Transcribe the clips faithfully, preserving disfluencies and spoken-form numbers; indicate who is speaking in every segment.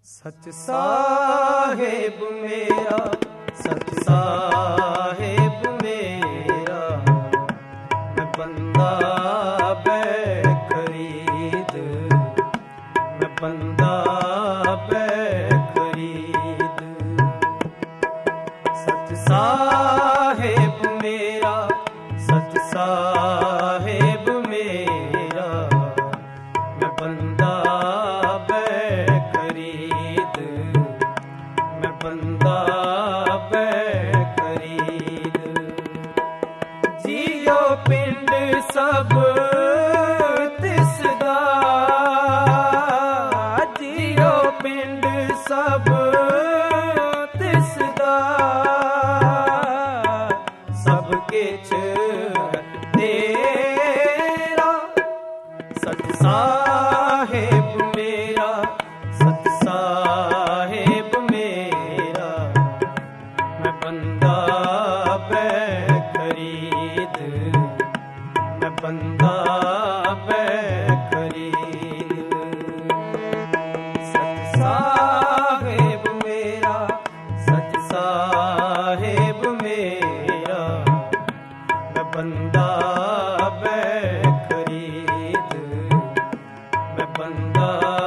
Speaker 1: सच साहेब मेरा, सच साहेब मेरा, मैं बंदा बेखरीद, मैं बंदा बेखरीद। सच साहेब मेरा, सच साहेब मेरा, मैं बंदा बंदा बेखरीद। जियो पिंड सब तिसदा, जियो पिंड सब तिसदा, सब किछ तेरा। सच साहेब मेरा, सच साहेब मेरा, मैं बंदा बेखरीद, मैं बंदा बेखरीद। सच साहेब मेरा, सच साहेब मेरा, मैं बंदा बेखरीद, मैं बंदा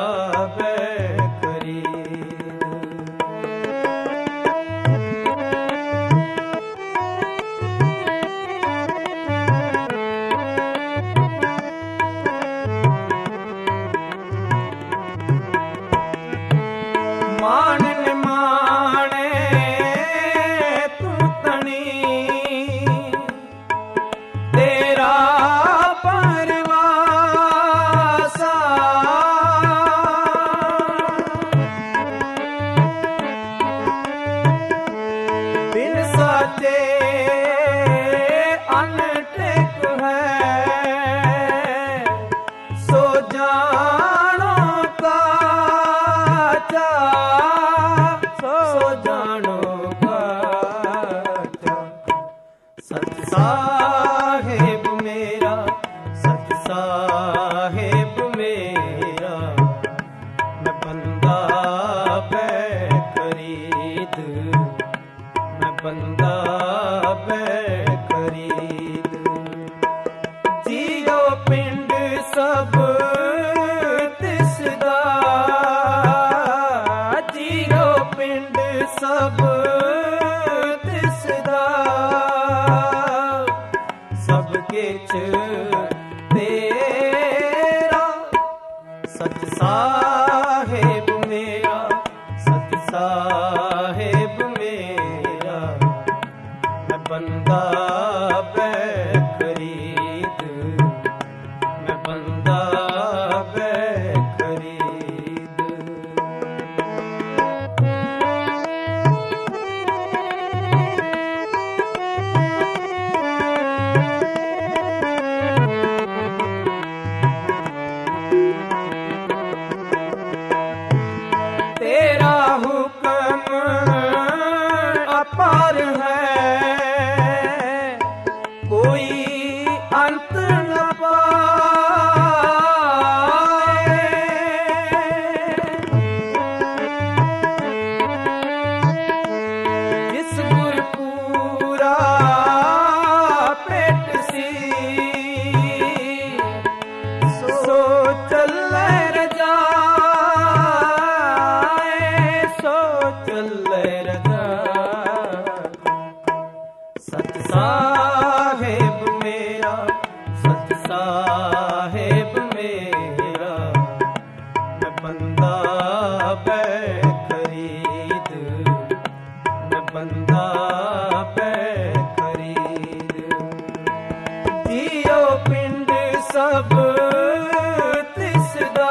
Speaker 1: मानन माने तू तनी, तेरा परवासा, बिन साचे अनटेक है, सो जानो का सो जानो बाचा। सच साहेब मेरा, सच साहेब मेरा, मैं बंदा बेखरीद, मैं बंदा बेखरीद। जियो पिंड सब तिसदा, जियो पिंड सब तिसदा, सब किछ तेरा। सच साहेब मेरा, सच साहेब मेरा, मैं बंदा बेखरीद, मैं बंदा बेखरीद। तेरा हुक्म अपार है, कोई अंत न पाए। जिस गुरपुरा पेट सी, सो चले रजाए, सो चले रजा। सच साहेब मेरा, सच साहेब मेरा, मैं बंदा बेखरीद, मैं बंदा बेखरीद। जियो पिंड सब तिसदा,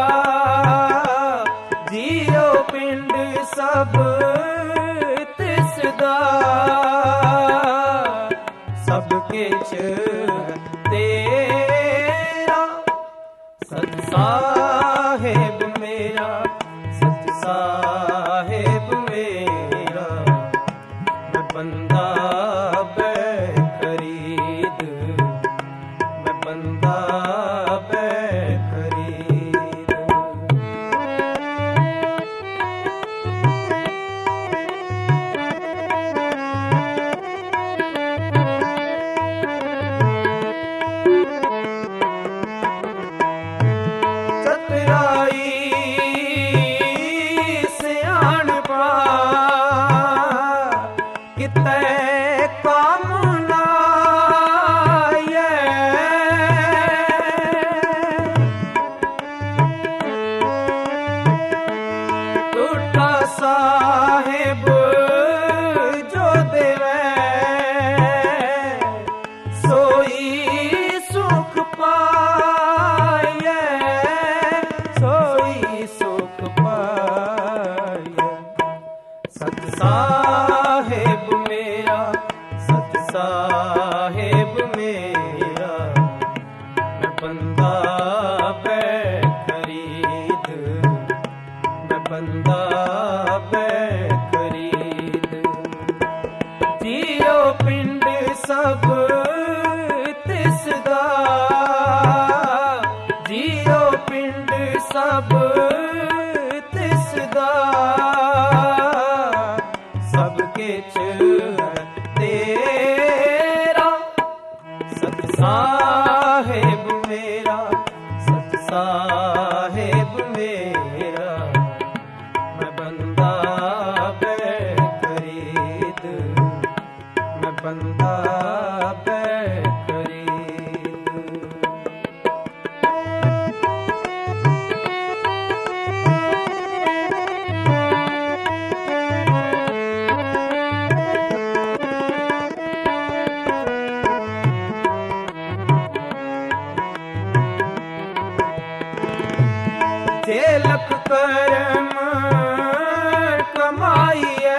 Speaker 1: जियो पिंड सब तिसदा, सब किछ तेरा। सच साहेब मेरा, सच साहेब मेरा, मैं बंदा बेखरीद, मैं बंदा बेखरीद। ਸਾਹਿਬ ਜੋ ਦੇਵੈ ਸੋਈ ਸੁਖ ਪਾਈਐ, ਸੋਈ ਸੁਖ ਪਾਈਐ। ਸਤ ਸਾਹਿਬ ਮੇਰਾ, ਸਤ ਸਾਹਿਬ ਮੇਰਾ, ਮੈਂ ਬੰਦਾ ਬੈ ਖਰੀਦ, ਮੈਂ ਬੰਦਾ ਬੈ ਖਰੀਦ। ਜੀਉ ਪਿੰਡ ਸਭ ਤਿਸ ਦਾ, ਜੀਉ ਪਿੰਡ ਸਭ ਤਿਸ ਦਾ, ਸਭ ਕਿਛ ਤੇਰਾ। ਸਤ ਸਾਹਿਬ ਮੇਰਾ, ਸਤ ਸਾਹਿਬ ਮੇਰਾ, ਮੈਂ ਬੰਦਾ ਬੈ ਖਰੀਦ, ਮੈਂ ਬੰਦਾ ਬੈ ਖਰੀਦ। ਜੇ ਲਖ ਕਰਮ ਕਮਾਈਐ,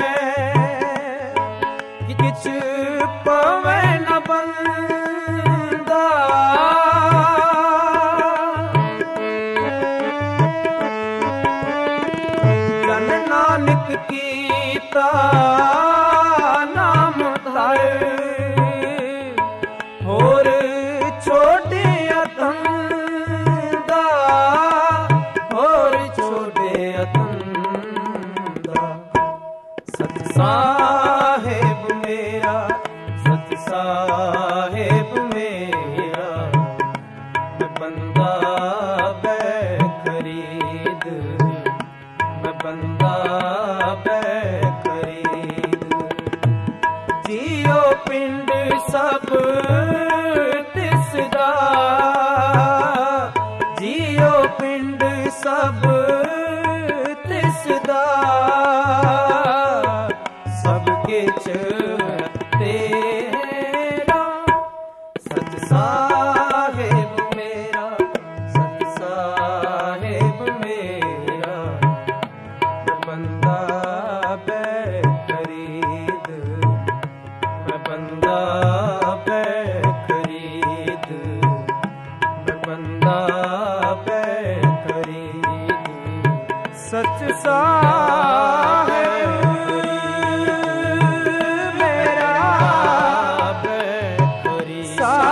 Speaker 1: ਕਿ ਕਿਛ ਪਵੈ ਨ ਬੰਦਾ। ਜਨ ਨਾਨਕ ਕੀਤਾ ਨਾਮ ਧਰ, ਹੋਰ ਛੋਟਿਆ ਧੰਦਾ, ਹੋਰ ਛੋਟਿਆ ਧੰਦਾ। ਸਤ ਸਾਹਿਬ ਮੇਰਾ, ਸਤ ਸਾਹਿਬ ਮੇਰਾ, ਮੈਂ ਬੰਦਾ ਬੈ ਖਰੀਦ, ਮੈਂ ਬੰਦਾ ਬੈ ਖਰੀਦ। ਜੀਉ ਪਿੰਡ ਸਭ ਤਿਸ ਦਾ, ਜੀਉ ਪਿੰਡ ਸਭ ਤਿਸ ਦਾ, ਸਭ ਕਿਛ ਤੇਰਾ। ਸਤ ਸਾਹਿਬ ਮੇਰਾ, ਸਤ ਸਾਹਿਬ ਮੇਰਾ, ਮੈਂ ਬੰਦਾ ਬੈ ਖਰੀਦ, ਮੈਂ ਬੰਦਾ ਬੈ ਖਰੀਦ, ਮੈਂ ਬੰਦਾ ਬੈ ਖਰੀਦ। ਸਚ ਸਾਹਿਬ ਮੇਰਾ ਬੈ ਖਰੀਦ,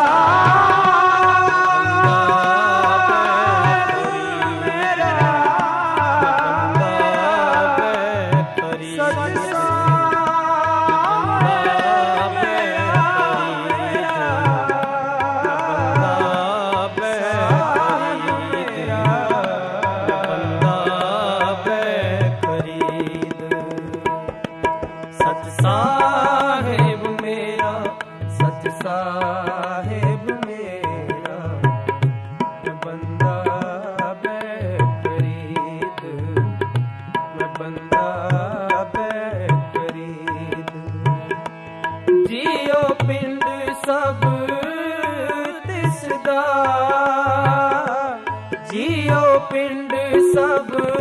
Speaker 1: ਸਤ ਸਾਹਿਬ ਮੇਰਾ, ਸਤ ਸਾਹਿਬ ਮੇਰਾ, ਮੈਂ ਬੰਦਾ ਬੈ ਖਰੀਦ, ਮੈਂ ਬੰਦਾ ਬੈ ਖਰੀਦ। ਜੀਉ ਪਿੰਡ ਸਭ ਤਿਸ ਦਾ, ਜੀਉ ਪਿੰਡ ਸਭ